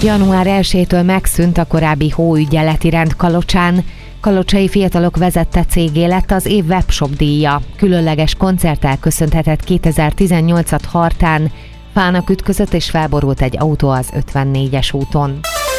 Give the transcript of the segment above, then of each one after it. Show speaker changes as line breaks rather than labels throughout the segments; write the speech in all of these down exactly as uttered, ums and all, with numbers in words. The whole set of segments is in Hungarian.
január elsejétől megszűnt a korábbi hóügyeleti rend Kalocsán. Kalocsai fiatalok vezette cégé lett az év webshop díja. Különleges koncerttel köszönhetett kétezer-tizennyolcat Hartán. Fának ütközött és felborult egy autó az ötvennégyes úton.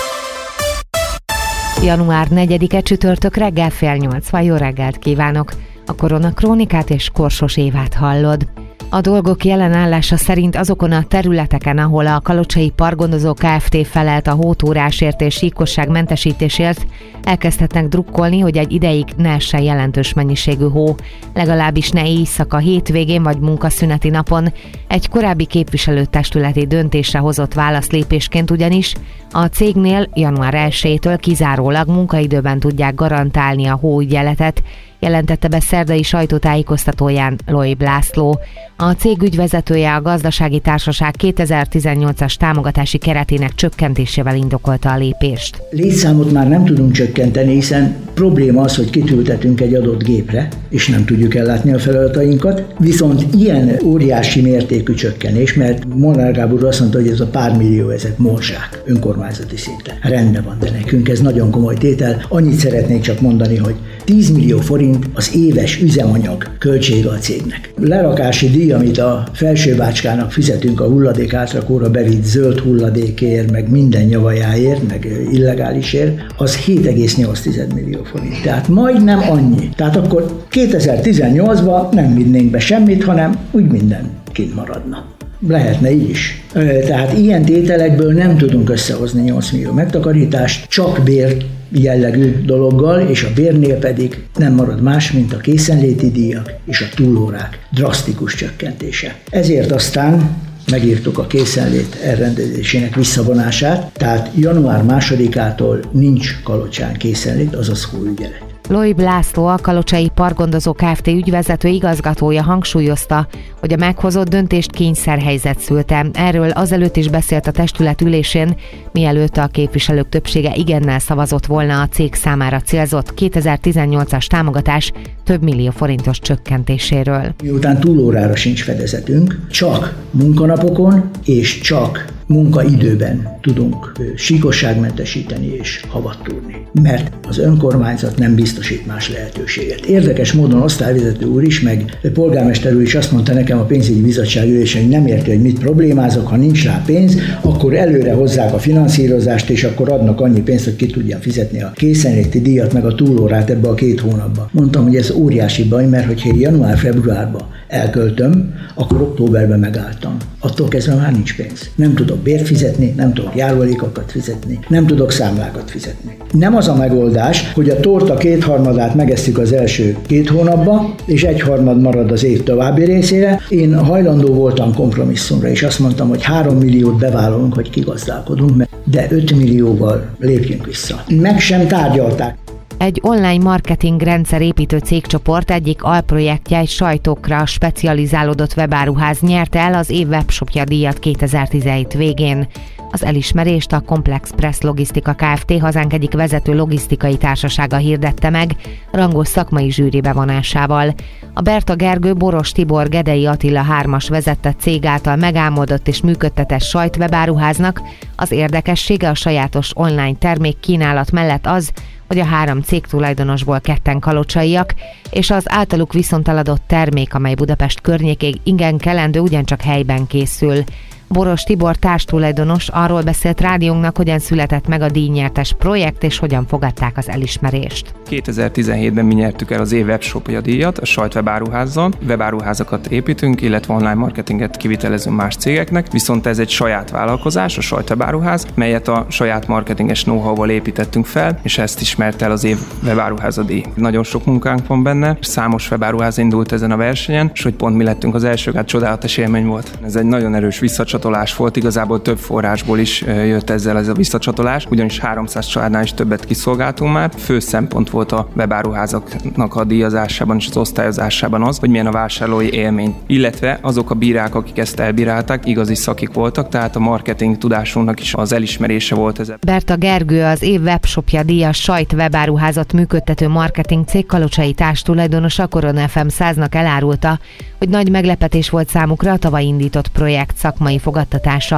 január negyedike csütörtök reggel fél nyolcvan. Jó reggelt kívánok! A Koronakrónikát és Korsos Évát hallod. A dolgok jelen állása szerint azokon a területeken, ahol a Kalocsai Parkgondozó Kft. Felelt a hótúrásért és síkosság mentesítésért, elkezdhetnek drukkolni, hogy egy ideig ne essen jelentős mennyiségű hó, legalábbis ne éjszaka, hétvégén vagy munkaszüneti napon. Egy korábbi képviselőtestületi döntésre hozott válaszlépésként ugyanis a cégnél január elsejétől kizárólag munkaidőben tudják garantálni a hóügyeletet, jelentette be szerdai sajtótájékoztatóján Loib László. A cég ügyvezetője a gazdasági társaság kétezer-tizennyolcas támogatási keretének csökkentésével indokolta a lépést.
Létszámot már nem tudunk csökkenteni, hiszen probléma az, hogy kitültetünk egy adott gépre, és nem tudjuk ellátni a feladatainkat. Viszont ilyen óriási mértékű csökkenés, mert Molnár Gábor azt mondta, hogy ez a pár millió, ezek morzsák önkormányzati szinten. Rendben van, de nekünk ez nagyon komoly tétel. Annyit szeretnék csak mondani, hogy tíz millió forint az éves üzemanyag költsége a cégnek. Lerakási díj, amit a Felsőbácskának fizetünk a hulladék átrakóra bevitt zöld hulladékért, meg minden javajáért, meg illegálisért, az hét egész nyolc millió forint. Tehát majdnem annyi. Tehát akkor kétezer-tizennyolcban nem vinnénk be semmit, hanem úgy minden kint maradna. Lehetne így is. Tehát ilyen tételekből nem tudunk összehozni nyolc millió megtakarítást, csak bér jellegű dologgal, és a bérnél pedig nem marad más, mint a készenléti díjak és a túlórák drasztikus csökkentése. Ezért aztán megírtuk a készenlét elrendezésének visszavonását, tehát január másodikától nincs Kalocsán készenlét, azaz hóügyelet.
Loib László, a Kalocsai Parkgondozó Kft. Ügyvezető igazgatója hangsúlyozta, hogy a meghozott döntést kényszerhelyzet szülte. Erről azelőtt is beszélt a testület ülésén, mielőtt a képviselők többsége igennel szavazott volna a cég számára célzott kétezer-tizennyolcas támogatás több millió forintos csökkentéséről.
Miután túlórára sincs fedezetünk, csak munkanapokon és csak munkaidőben tudunk síkosságmentesíteni és havat túrni, mert az önkormányzat nem biztosít más lehetőséget. Érdekes módon osztályvezető úr is, meg polgármester úr is azt mondta nekem a pénzügyi bizottság ülésen, hogy nem érti, hogy mit problémázok, ha nincs rá pénz, akkor előre hozzák a finanszírozást, és akkor adnak annyi pénzt, hogy ki tudjam fizetni a készenléti díjat, meg a túlórát ebbe a két hónapba. Mondtam, hogy ez óriási baj, mert hogyha január-februárban elköltöm, akkor októberben megálltam. Attól kezdve már nincs pénz. Nem tudok bért fizetni, nem tudok járulékokat fizetni, nem tudok számlákat fizetni. Nem az a megoldás, hogy a torta kétharmadát megesszük az első két hónapban, és egyharmad marad az év további részére. Én hajlandó voltam kompromisszumra, és azt mondtam, hogy három milliót bevállalunk, hogy kigazdálkodunk, de öt millióval lépjünk vissza. Meg sem tárgyalták.
Egy online marketing rendszer építő cégcsoport egyik alprojektje, egy sajtókra specializálódott webáruház nyerte el az év webshopja díjat kétezer-tizenhét végén. Az elismerést a Complex Press Logisztika Kft. Hazánk egyik vezető logisztikai társasága hirdette meg, rangos szakmai zsűri bevonásával. A Berta Gergő, Boros Tibor, Gedei Attila hármas vezette cég által megálmodott és működtetett sajtwebáruháznak az érdekessége a sajátos online termék kínálat mellett az, hogy a három cég tulajdonosból ketten kalocsaiak, és az általuk viszont eladott termék, amely Budapest környékéig igen kelendő, ugyancsak helyben készül. Boros Tibor társtulajdonos arról beszélt rádiónknak, hogyan született meg a díjnyertes projekt, és hogyan fogadták az elismerést.
kétezer-tizenhétben mi nyertük el az év webshopja díjat a sajtwebáruházzal. Webáruházakat építünk, illetve online marketinget kivitelezünk más cégeknek, viszont ez egy saját vállalkozás, a sajtwebáruház, melyet a saját marketinges know-how-val építettünk fel, és ezt ismert el az év webáruháza díj. Nagyon sok munkánk van benne, számos webáruház indult ezen a versenyen, és hogy pont mi lettünk az elsők, hát csodálatos élmény volt. Ez egy nagyon erős visszacsatolás volt, igazából több forrásból is jött ezzel ez a visszacsatolás, ugyanis háromszáz családnál is többet kiszolgáltunk már. Fő szempont volt a webáruházaknak a díjazásában és az osztályozásában az, hogy milyen a vásárlói élmény, illetve azok a bírák, akik ezt elbírálták, igazi szakik voltak, tehát a marketing tudásunknak is az elismerése volt ez.
Berta Gergő, az év webshopja díjas sajt webáruházat működtető marketing cég kalocsai társtulajdonosa a Korona ef em száznak elárulta, hogy nagy meglepetés volt számukra a tavaly indított projekt szakmai fogadtatása.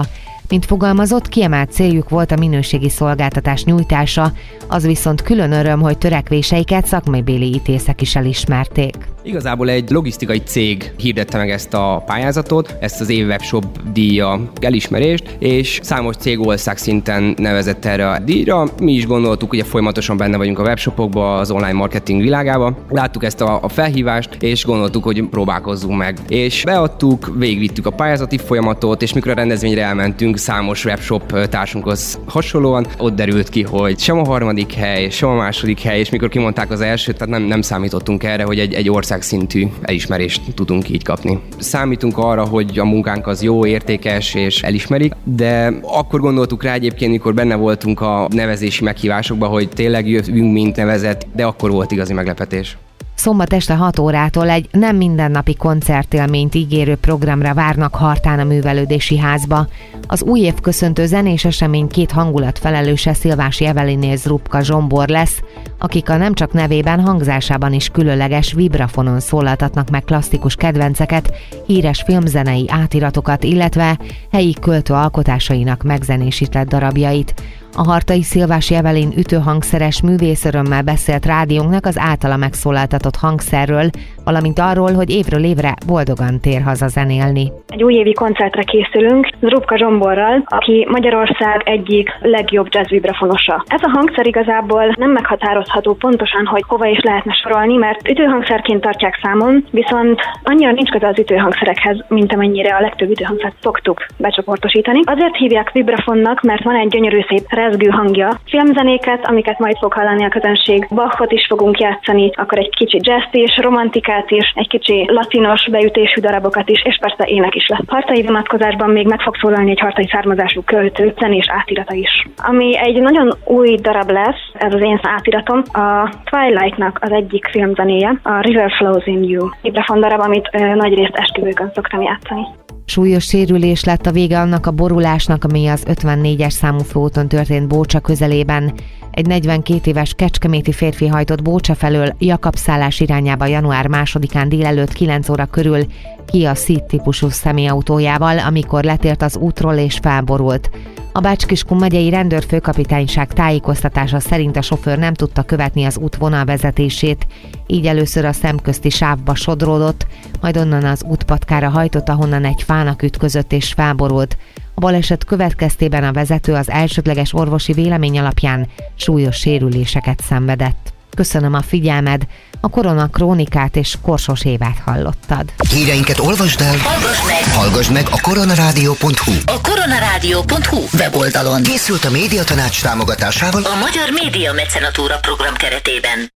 Mint fogalmazott, kiemelt céljuk volt a minőségi szolgáltatás nyújtása, az viszont külön öröm, hogy törekvéseiket szakmabéli ítészek is elismerték.
Igazából egy logisztikai cég hirdette meg ezt a pályázatot, ezt az év webshop díja elismerést, és számos cég országszinten nevezett erre a díjra. Mi is gondoltuk, hogy folyamatosan benne vagyunk a webshopokba, az online marketing világába. Láttuk ezt a, a felhívást, és gondoltuk, hogy próbálkozzunk meg. És beadtuk, végigvittük a pályázati folyamatot, és mikor a rendezvényre elmentünk számos webshop társunkhoz hasonlóan, ott derült ki, hogy sem a harmadik hely, sem a második hely, és mikor kimondták az elsőt, tehát nem, nem számítottunk erre, hogy egy, egy országszintű elismerést tudunk így kapni. Számítunk arra, hogy a munkánk az jó, értékes és elismerik, de akkor gondoltuk rá egyébként, mikor benne voltunk a nevezési meghívásokban, hogy tényleg jövünk, mint nevezett, de akkor volt igazi meglepetés.
Szombat este hat órától egy nem mindennapi koncertélményt ígérő programra várnak Hartán a Művelődési Házba. Az új év köszöntő zenés esemény két hangulatfelelőse Szilvási Evelin és Zrupka Zsombor lesz, akik a nem csak nevében, hangzásában is különleges vibrafonon szólaltatnak meg klasszikus kedvenceket, híres filmzenei átiratokat, illetve helyi költő alkotásainak megzenésített darabjait. A hartai Szilvási Evelin ütőhangszeres művészörömmel beszélt rádiónknak az általa megszólaltatott hangszerről, valamint arról, hogy évről évre boldogan tér haza zenélni.
Egy újévi koncertre készülünk Zrupka Zsomborral, aki Magyarország egyik legjobb jazz vibrafonosa. Ez a hangszer igazából nem meghatározható pontosan, hogy hova is lehetne sorolni, mert ütőhangszerként tartják számon, viszont annyira nincs köze az ütőhangszerekhez, mint amennyire a legtöbb ütőhangszert szoktuk becsoportosítani. Azért hívják vibrafonnak, mert van egy gyönyörű szép rezgő hangja. Filmzenéket, amiket majd fog hallani a közönség, Bachot is fogunk játszani, akkor egy kicsi jazzt is, romantikát is, egy kicsi latinos beütésű darabokat is, és persze ének is lesz. Hartai vonatkozásban még meg fog szólalni egy hartai származású költő zenés átirata is. Ami egy nagyon új darab lesz, ez az én átiratom, a Twilight-nak az egyik filmzenéje, a River Flows in You. Vibrafon darab, amit ö, nagyrészt esküvőkön szoktam játszani.
Súlyos sérülés lett a vége annak a borulásnak, ami az ötvennégyes számú főúton történt Bócsa közelében. Egy negyvenkét éves kecskeméti férfi hajtott Bócsa felől Jakabszállás irányába január másodikán délelőtt kilenc óra körül Kia Ceed típusú személyautójával, amikor letért az útról és felborult. A Bács-Kiskun megyei rendőrfőkapitányság tájékoztatása szerint a sofőr nem tudta követni az út vonalvezetését, így először a szemközti sávba sodródott, majd onnan az útpatkára hajtott, ahonnan egy fának ütközött és felborult. A baleset következtében a vezető az elsődleges orvosi vélemény alapján súlyos sérüléseket szenvedett. Köszönöm a figyelmed, a Korona Krónikát és Korsos Évát hallottad.
Híreinket olvasd el, hallgass meg, hallgass meg a koronarádió pont hu.
A koronarádió pont hu weboldalon
Készült a Médiatanács támogatásával
a Magyar Média Mecenatúra program keretében.